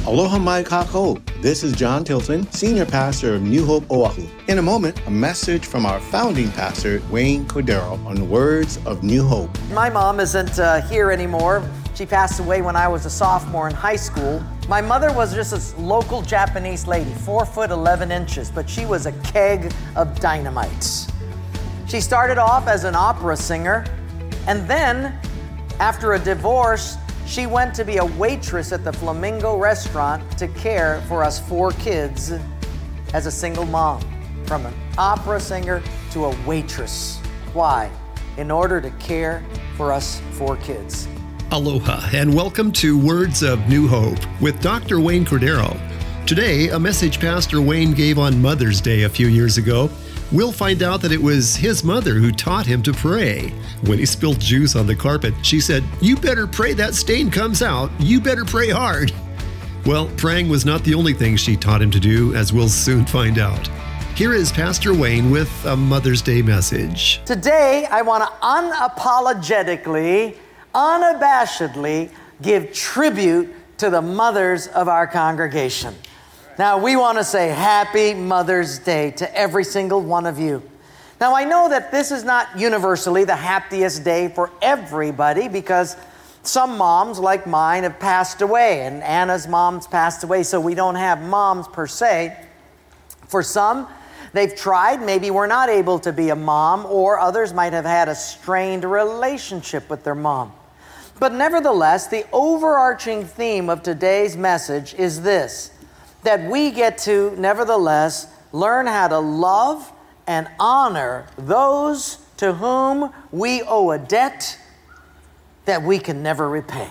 Aloha mai kākou. This is John Tilton, Senior Pastor of New Hope, Oahu. In a moment, a message from our founding pastor, Wayne Cordero, on words of New Hope. My mom isn't here anymore. She passed away when I was a sophomore in high school. My mother was just a local Japanese lady, 4 foot 11 inches, but she was a keg of dynamite. She started off as an opera singer, and then, after a divorce, she went to be a waitress at the Flamingo restaurant to care for us 4 kids as a single mom, from an opera singer to a waitress. Why? In order to care for us 4 kids. Aloha, and welcome to Words of New Hope with Dr. Wayne Cordero. Today, a message Pastor Wayne gave on Mother's Day a few years ago. We'll find out that it was his mother who taught him to pray. When he spilled juice on the carpet, she said, "You better pray that stain comes out. You better pray hard." Well, praying was not the only thing she taught him to do, as we'll soon find out. Here is Pastor Wayne with a Mother's Day message. Today, I want to unapologetically, unabashedly give tribute to the mothers of our congregation. Now, we want to say Happy Mother's Day to every single one of you. Now, I know that this is not universally the happiest day for everybody because some moms, like mine, have passed away, and Anna's mom's passed away, so we don't have moms per se. For some, they've tried, maybe we're not able to be a mom, or others might have had a strained relationship with their mom. But nevertheless, the overarching theme of today's message is this: that we get to, nevertheless, learn how to love and honor those to whom we owe a debt that we can never repay.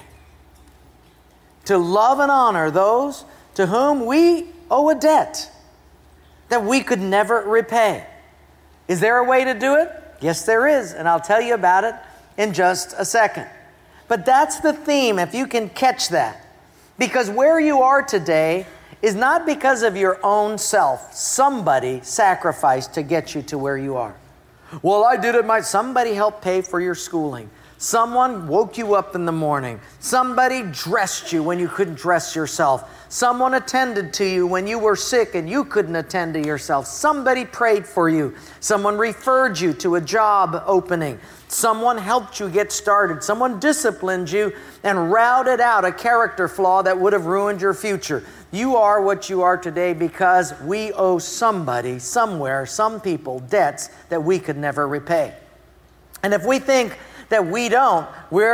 To love and honor those to whom we owe a debt that we could never repay. Is there a way to do it? Yes, there is, and I'll tell you about it in just a second. But that's the theme, if you can catch that. Because where you are today is not because of your own self. Somebody sacrificed to get you to where you are. Well, I did it somebody helped pay for your schooling. Someone woke you up in the morning. Somebody dressed you when you couldn't dress yourself. Someone attended to you when you were sick and you couldn't attend to yourself. Somebody prayed for you. Someone referred you to a job opening. Someone helped you get started. Someone disciplined you and routed out a character flaw that would have ruined your future. You are what you are today because we owe somebody, somewhere, some people, debts that we could never repay. And if we think that we don't,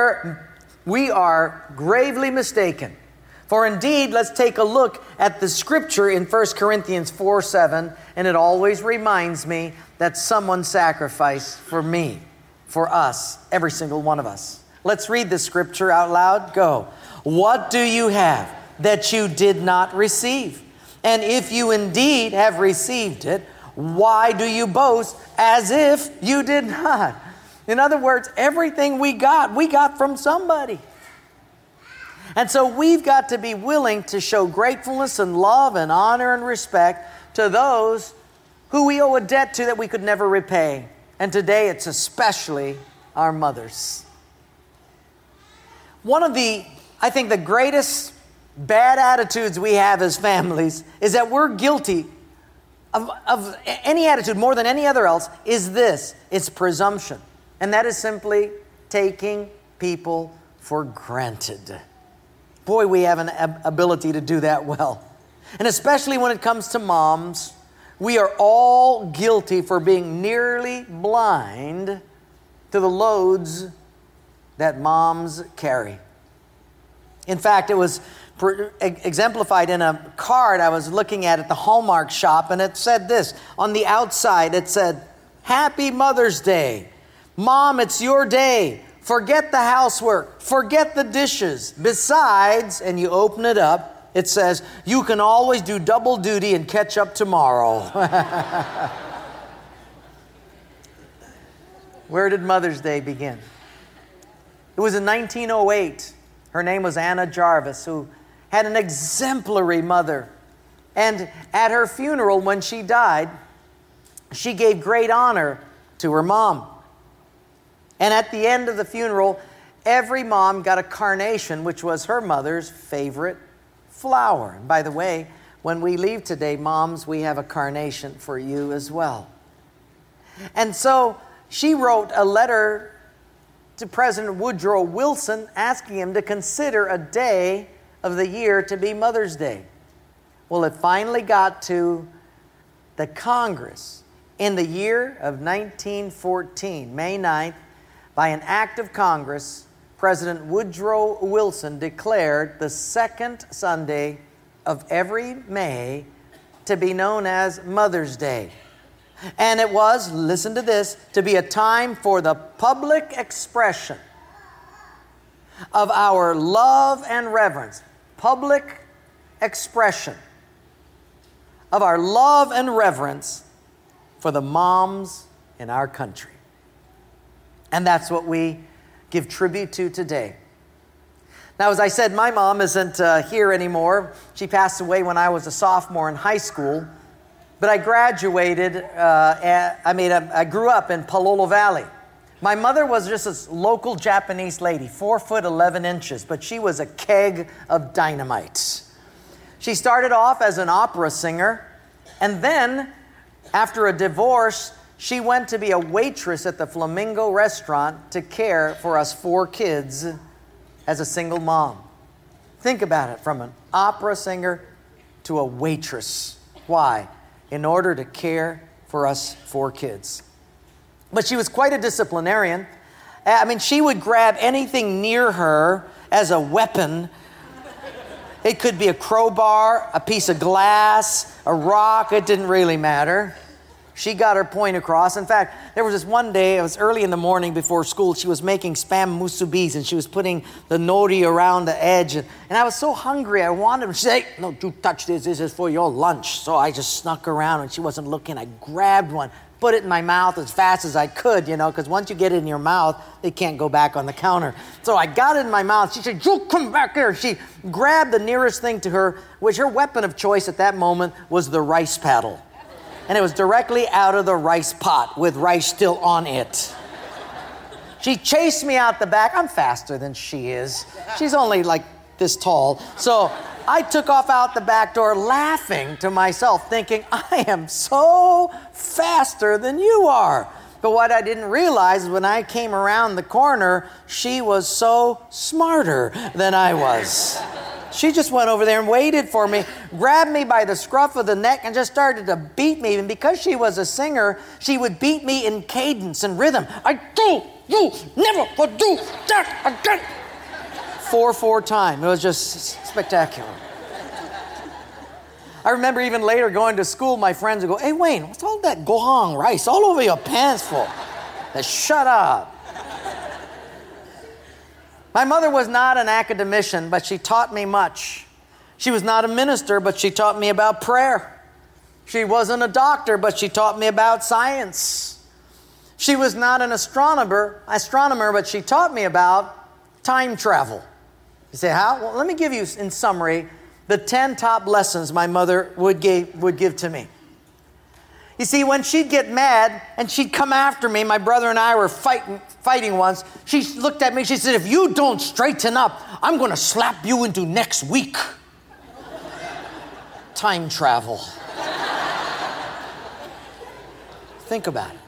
we are gravely mistaken. For indeed, let's take a look at the scripture in 1 Corinthians 4:7, and it always reminds me that someone sacrificed for me, for us, every single one of us. Let's read the scripture out loud. Go. What do you have that you did not receive? And if you indeed have received it, why do you boast as if you did not? In other words, everything we got from somebody. And so we've got to be willing to show gratefulness and love and honor and respect to those who we owe a debt to that we could never repay. And today it's especially our mothers. One of the greatest bad attitudes we have as families is that we're guilty of any attitude more than any other else is this. It's presumption. And that is simply taking people for granted. Boy, we have an ability to do that well. And especially when it comes to moms, we are all guilty for being nearly blind to the loads that moms carry. In fact, it was exemplified in a card I was looking at the Hallmark shop, and it said this. On the outside, it said, "Happy Mother's Day. Mom, it's your day. Forget the housework. Forget the dishes. Besides," and you open it up, it says, "You can always do double duty and catch up tomorrow." Where did Mother's Day begin? It was in 1908. Her name was Anna Jarvis, who had an exemplary mother. And at her funeral, when she died, she gave great honor to her mom. And at the end of the funeral, every mom got a carnation, which was her mother's favorite flower. And by the way, when we leave today, moms, we have a carnation for you as well. And so she wrote a letter to President Woodrow Wilson asking him to consider a day of the year to be Mother's Day. Well, it finally got to the Congress in the year of 1914, May 9th, by an act of Congress. President Woodrow Wilson declared the second Sunday of every May to be known as Mother's Day. And it was, listen to this, to be a time for the public expression of our love and reverence. Public expression of our love and reverence for the moms in our country. And that's what we give tribute to today. Now, as I said, my mom isn't here anymore. She passed away when I was a sophomore in high school. But I graduated, I grew up in Palolo Valley. My mother was just a local Japanese lady, 4 foot 11 inches, but she was a keg of dynamite. She started off as an opera singer, and then, after a divorce, she went to be a waitress at the Flamingo restaurant to care for us 4 kids as a single mom. Think about it, from an opera singer to a waitress. Why? In order to care for us 4 kids. But she was quite a disciplinarian. I mean, she would grab anything near her as a weapon. It could be a crowbar, a piece of glass, a rock. It didn't really matter. She got her point across. In fact, there was this one day, it was early in the morning before school, she was making spam musubis, and she was putting the nori around the edge. And I was so hungry, I wanted to say, "No, don't touch this. This is for your lunch." So I just snuck around, and she wasn't looking. I grabbed one, put it in my mouth as fast as I could, because once you get it in your mouth, it can't go back on the counter. So I got it in my mouth. She said, "You come back here." She grabbed the nearest thing to her, which her weapon of choice at that moment was the rice paddle. And it was directly out of the rice pot with rice still on it. She chased me out the back. I'm faster than she is. She's only like this tall. So I took off out the back door laughing to myself, thinking, I am so faster than you are. But what I didn't realize is when I came around the corner, she was so smarter than I was. She just went over there and waited for me, grabbed me by the scruff of the neck, and just started to beat me. And because she was a singer, she would beat me in cadence and rhythm. "I do, you never would do that again." 4 time. It was just spectacular. I remember even later going to school, my friends would go, "Hey, Wayne, what's all that gohang rice all over your pants for?" Shut up. My mother was not an academician, but she taught me much. She was not a minister, but she taught me about prayer. She wasn't a doctor, but she taught me about science. She was not an astronomer, but she taught me about time travel. You say, how? Well, let me give you, in summary, the 10 top lessons my mother would give to me. You see, when she'd get mad and she'd come after me, my brother and I were fighting once, she looked at me, she said, "If you don't straighten up, I'm going to slap you into next week." Time travel. Think about it.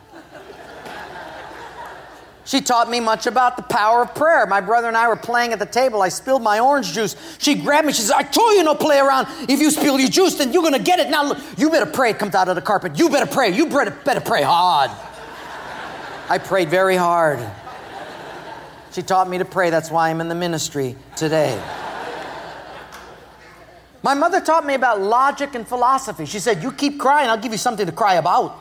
She taught me much about the power of prayer. My brother and I were playing at the table. I spilled my orange juice. She grabbed me. She said, "I told you no play around. If you spill your juice, then you're going to get it. Now, look, you better pray." It comes out of the carpet. "You better pray. You better pray hard." I prayed very hard. She taught me to pray. That's why I'm in the ministry today. My mother taught me about logic and philosophy. She said, "You keep crying, I'll give you something to cry about."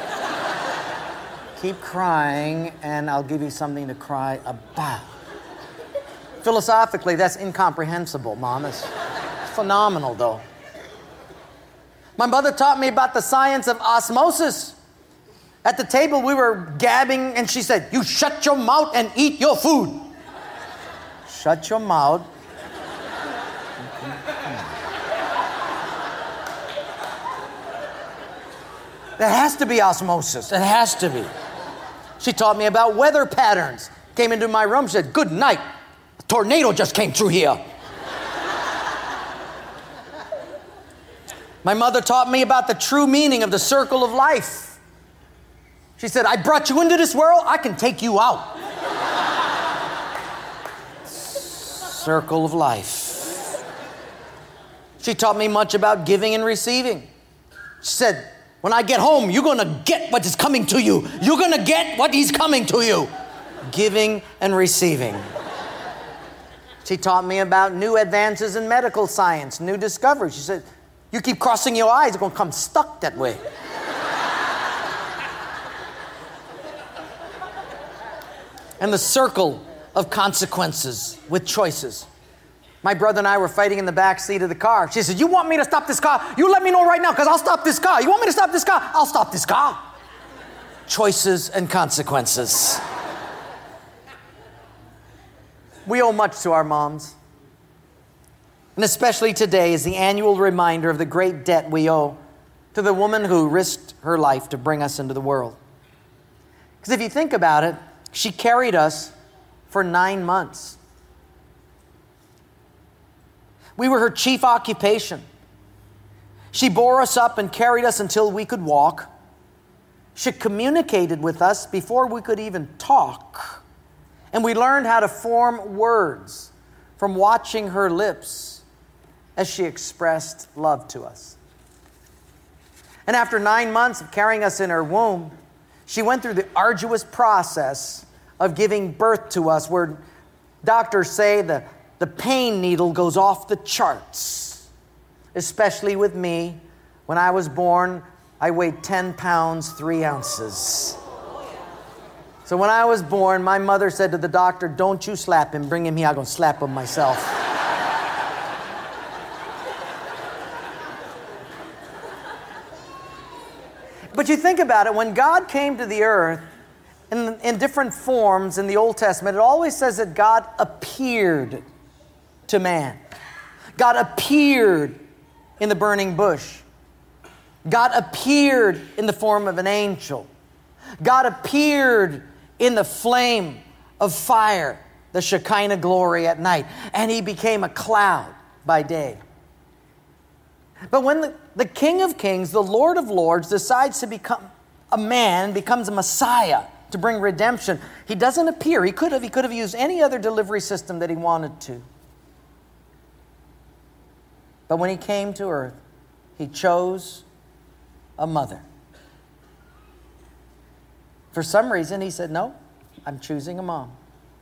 Keep crying, and I'll give you something to cry about. Philosophically, that's incomprehensible, Mom. It's phenomenal, though. My mother taught me about the science of osmosis. At the table, we were gabbing, and she said, "You shut your mouth and eat your food." Shut your mouth. There has to be osmosis. It has to be. She taught me about weather patterns. Came into my room, said, "Good night. A tornado just came through here." My mother taught me about the true meaning of the circle of life. She said, I brought you into this world, I can take you out. Circle of life. She taught me much about giving and receiving. She said, when I get home, you're going to get what is coming to you. You're going to get what is coming to you. Giving and receiving. She taught me about new advances in medical science, new discoveries. She said, you keep crossing your eyes, it's going to come stuck that way. And the circle of consequences with choices. My brother and I were fighting in the back seat of the car. She said, you want me to stop this car? You let me know right now because I'll stop this car. You want me to stop this car? I'll stop this car. Choices and consequences. We owe much to our moms. And especially today is the annual reminder of the great debt we owe to the woman who risked her life to bring us into the world. Because if you think about it, she carried us for 9 months. We were her chief occupation. She bore us up and carried us until we could walk. She communicated with us before we could even talk. And we learned how to form words from watching her lips as she expressed love to us. And after 9 months of carrying us in her womb, she went through the arduous process of giving birth to us, where doctors say the pain needle goes off the charts. Especially with me. When I was born, I weighed 10 pounds, 3 ounces. So when I was born, my mother said to the doctor, don't you slap him, bring him here, I'm going to slap him myself. But you think about it, when God came to the earth in different forms in the Old Testament, it always says that God appeared to man. God appeared in the burning bush. God appeared in the form of an angel. God appeared in the flame of fire, the Shekinah glory at night. And he became a cloud by day. But when the King of Kings, the Lord of Lords, decides to become a man, becomes a Messiah to bring redemption, he doesn't appear. He could have used any other delivery system that he wanted to. But when he came to earth, he chose a mother. For some reason, he said, no, I'm choosing a mom.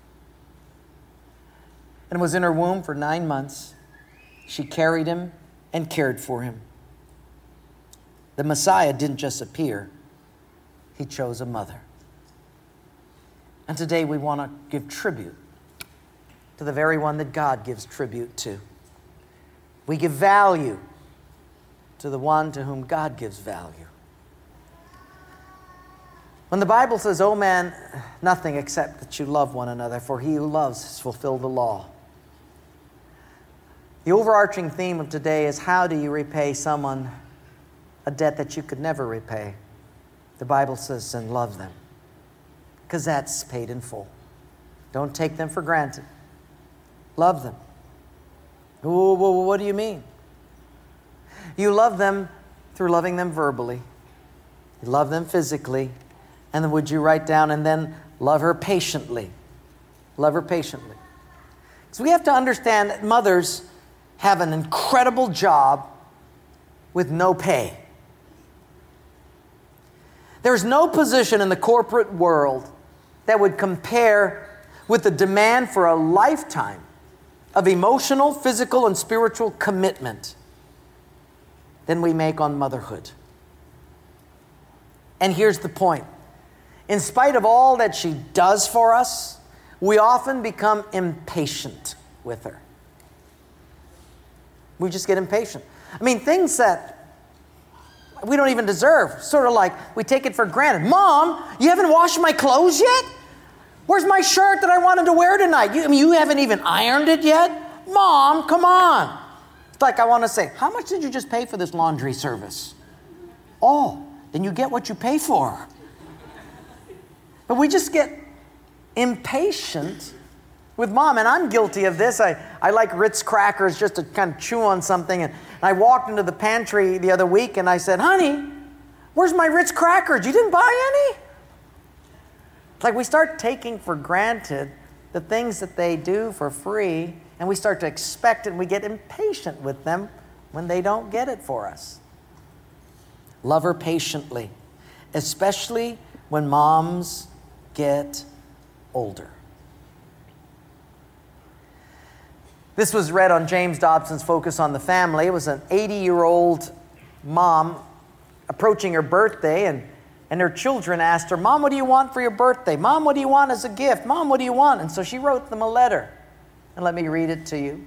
And was in her womb for 9 months. She carried him and cared for him. The Messiah didn't just appear. He chose a mother. And today we want to give tribute to the very one that God gives tribute to. We give value to the one to whom God gives value. When the Bible says, "Oh man, nothing except that you love one another, for he who loves has fulfilled the law." The overarching theme of today is, how do you repay someone a debt that you could never repay? The Bible says, and love them, because that's paid in full. Don't take them for granted. Love them. What do you mean? You love them through loving them verbally. You love them physically. And then would you write down, and then love her patiently. Love her patiently. So we have to understand that mothers have an incredible job with no pay. There's no position in the corporate world that would compare with the demand for a lifetime of emotional, physical, and spiritual commitment than we make on motherhood. And here's the point. In spite of all that she does for us, we often become impatient with her. We just get impatient. I mean, things that we don't even deserve. Sort of like we take it for granted. Mom, you haven't washed my clothes yet? Where's my shirt that I wanted to wear tonight? You haven't even ironed it yet? Mom, come on. It's like I want to say, how much did you just pay for this laundry service? Oh, then you get what you pay for. But we just get impatient with Mom, and I'm guilty of this. I like Ritz crackers just to kind of chew on something, and I walked into the pantry the other week and I said, honey, where's my Ritz crackers? You didn't buy any? It's like we start taking for granted the things that they do for free, and we start to expect it, and we get impatient with them when they don't get it for us. Love her patiently, especially when moms get older. This was read on James Dobson's Focus on the Family. It was an 80-year-old mom approaching her birthday, and her children asked her, Mom, what do you want for your birthday? Mom, what do you want as a gift? Mom, what do you want? And so she wrote them a letter. And let me read it to you.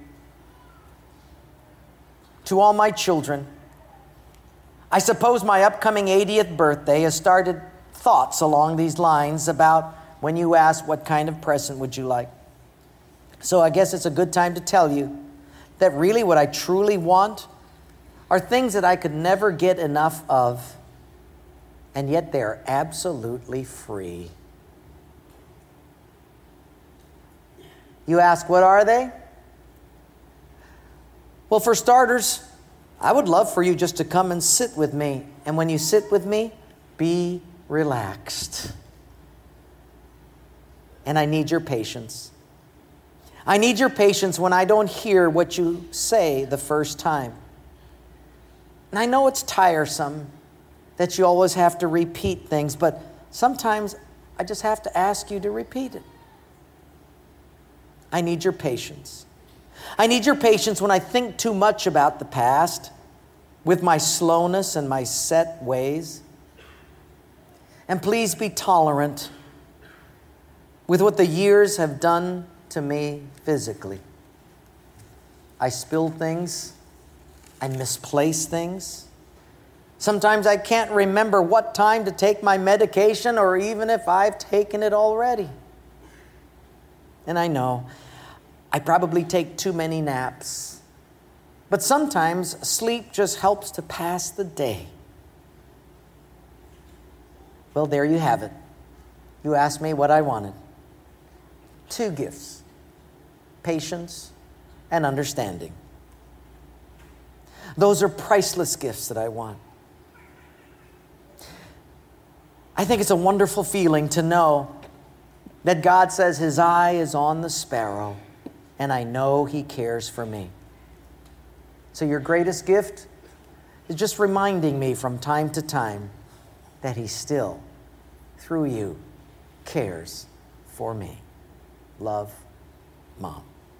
To all my children, I suppose my upcoming 80th birthday has started thoughts along these lines about when you ask what kind of present would you like. So I guess it's a good time to tell you that really what I truly want are things that I could never get enough of, and yet they are absolutely free. You ask, what are they? Well, for starters, I would love for you just to come and sit with me. And when you sit with me, be relaxed. And I need your patience. I need your patience when I don't hear what you say the first time. And I know it's tiresome that you always have to repeat things, but sometimes I just have to ask you to repeat it. I need your patience. I need your patience when I think too much about the past with my slowness and my set ways. And please be tolerant with what the years have done to me physically. I spill things. I misplace things. Sometimes I can't remember what time to take my medication or even if I've taken it already. And I know I probably take too many naps. But sometimes sleep just helps to pass the day. Well, there you have it. You asked me what I wanted. 2 gifts: patience and understanding. Those are priceless gifts that I want. I think it's a wonderful feeling to know that God says His eye is on the sparrow, and I know He cares for me. So your greatest gift is just reminding me from time to time that He still, through you, cares for me. Love, Mom.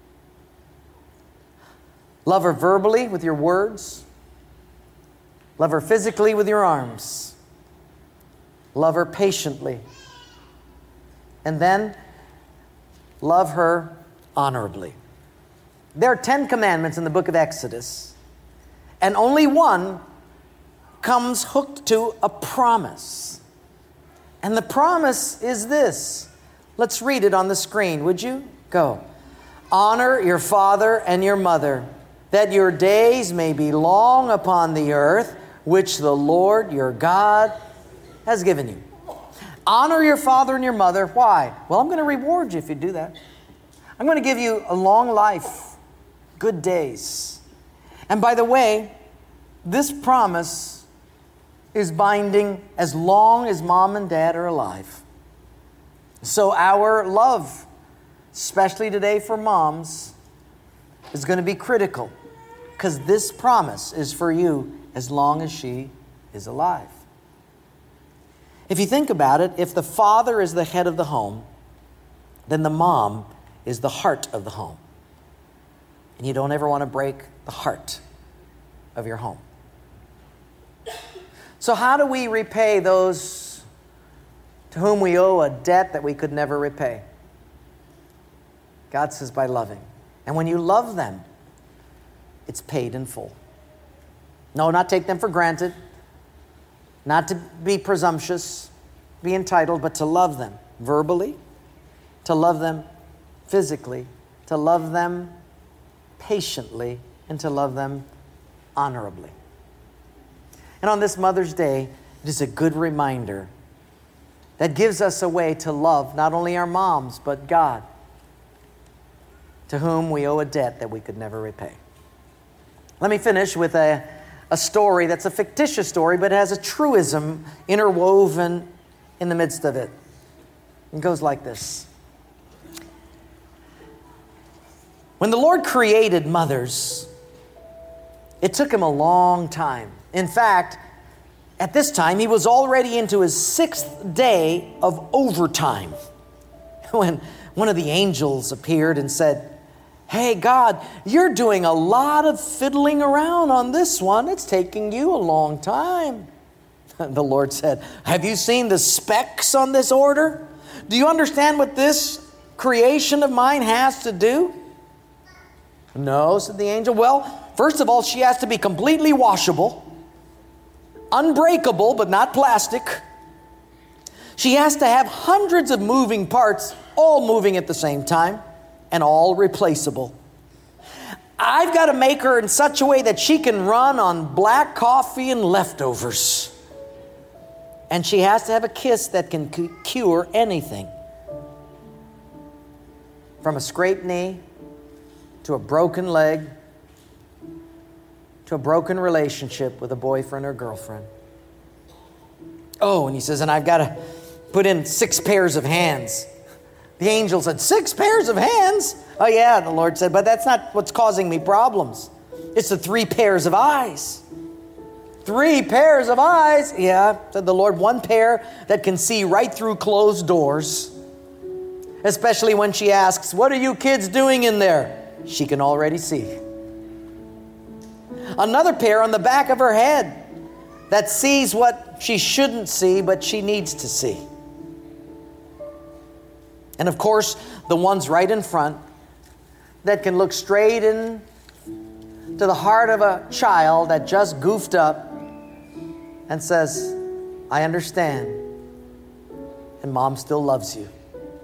Love her verbally with your words. Love her physically with your arms. Love her patiently. And then love her honorably. There are 10 commandments in the book of Exodus, and only one comes hooked to a promise. And the promise is this. Let's read it on the screen, would you? Go. Honor your father and your mother, that your days may be long upon the earth, which the Lord your God has given you. Honor your father and your mother. Why? Well, I'm going to reward you if you do that. I'm going to give you a long life, good days. And by the way, this promise is binding as long as Mom and Dad are alive. So our love, especially today for moms, is going to be critical, because this promise is for you as long as she is alive. If you think about it, if the father is the head of the home, then the mom is the heart of the home. And you don't ever want to break the heart of your home. So how do we repay those to whom we owe a debt that we could never repay? God says by loving. And when you love them, it's paid in full. No, not take them for granted, not to be presumptuous, be entitled, but to love them verbally, to love them physically, to love them patiently, and to love them honorably. And on this Mother's Day, it is a good reminder that gives us a way to love not only our moms, but God. to whom we owe a debt that we could never repay. Let me finish with a story that's a fictitious story, but has a truism interwoven in the midst of it. It goes like this. When the Lord created mothers, it took him a long time. In fact, at this time, he was already into his 6th day of overtime when one of the angels appeared and said, "Hey, God, you're doing a lot of fiddling around on this one. It's taking you a long time." The Lord said, "Have you seen the specs on this order? Do you understand what this creation of mine has to do?" "No," said the angel. "Well, first of all, she has to be completely washable, unbreakable, but not plastic. She has to have hundreds of moving parts, all moving at the same time, and all replaceable. I've got to make her in such a way that she can run on black coffee and leftovers. And she has to have a kiss that can cure anything, from a scraped knee to a broken leg to a broken relationship with a boyfriend or girlfriend. Oh, and he says, and I've got to put in 6 pairs of hands." The angel said, 6 pairs of hands? "Oh yeah," the Lord said, "but that's not what's causing me problems. It's the 3 pairs of eyes." 3 pairs of eyes? "Yeah," said the Lord, "1 pair that can see right through closed doors. Especially when she asks, 'What are you kids doing in there?' She can already see. Another pair on the back of her head that sees what she shouldn't see, but she needs to see. And of course, the ones right in front that can look straight into the heart of a child that just goofed up and says, 'I understand, and Mom still loves you.'"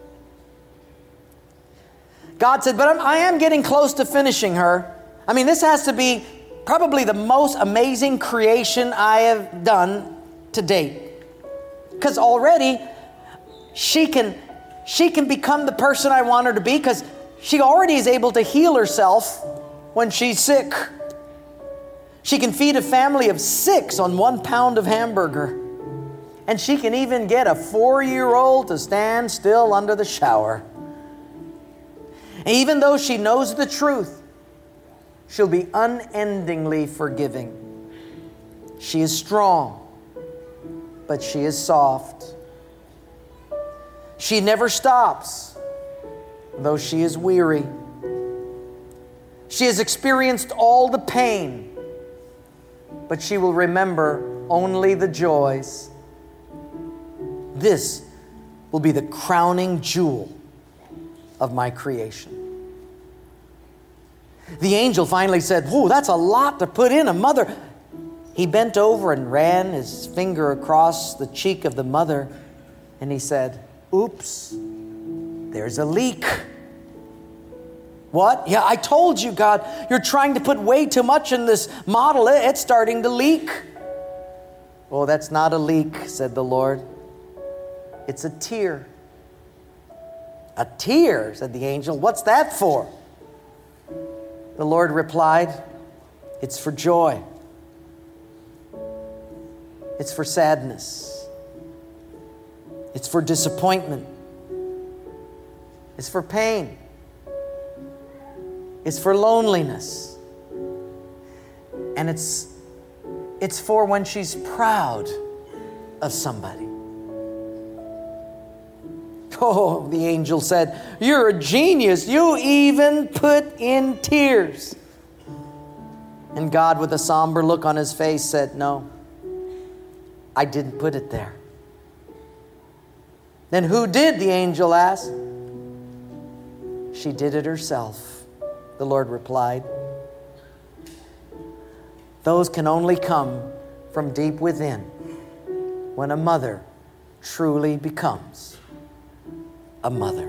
God said, "But I am getting close to finishing her. I mean, this has to be probably the most amazing creation I have done to date. Because already she can become the person I want her to be, because she already is able to heal herself when she's sick. She can feed a family of 6 on 1 pound of hamburger. And she can even get a 4-year-old to stand still under the shower. And even though she knows the truth, she'll be unendingly forgiving. She is strong, but she is soft. She never stops, though she is weary. She has experienced all the pain, but she will remember only the joys. This will be the crowning jewel of my creation." The angel finally said, "Whoa, that's a lot to put in a mother." He bent over and ran his finger across the cheek of the mother, and he said, "Oops, there's a leak." "What?" "Yeah, I told you, God, you're trying to put way too much in this model. It's starting to leak." "Oh, that's not a leak," said the Lord. "It's a tear." "A tear?" said the angel. "What's that for?" The Lord replied, "It's for joy. It's for sadness. It's for disappointment. It's for pain. It's for loneliness. And it's for when she's proud of somebody." "Oh," the angel said, "you're a genius. You even put in tears." And God, with a somber look on his face, said, "No, I didn't put it there." "Then who did?" the angel asked. "She did it herself," the Lord replied. Those can only come from deep within when a mother truly becomes a mother.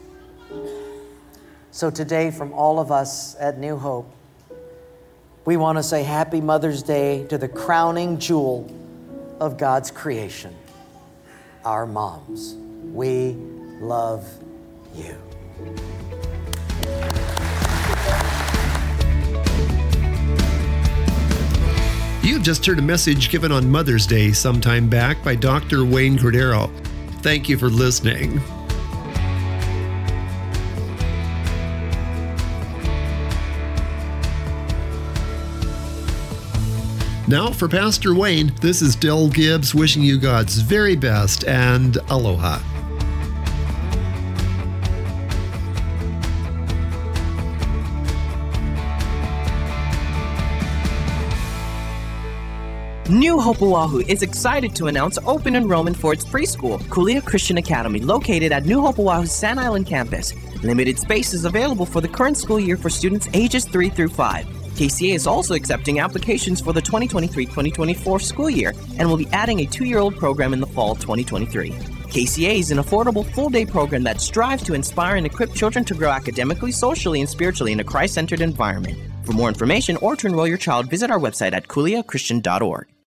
So today, from all of us at New Hope, we want to say Happy Mother's Day to the crowning jewel of God's creation, our moms. We love you. just heard a message given on Mother's Day some time back by Dr. Wayne Cordero. Thank you for listening. Now for Pastor Wayne, this is Del Gibbs wishing you God's very best and aloha. New Hope Oahu is excited to announce open enrollment for its preschool, Kulia Christian Academy, located at New Hope Oahu's Sand Island campus. Limited space is available for the current school year for students ages 3 through 5. KCA is also accepting applications for the 2023-2024 school year and will be adding a 2-year-old program in the fall 2023. KCA is an affordable full-day program that strives to inspire and equip children to grow academically, socially, and spiritually in a Christ-centered environment. For more information or to enroll your child, visit our website at kuliachristian.org.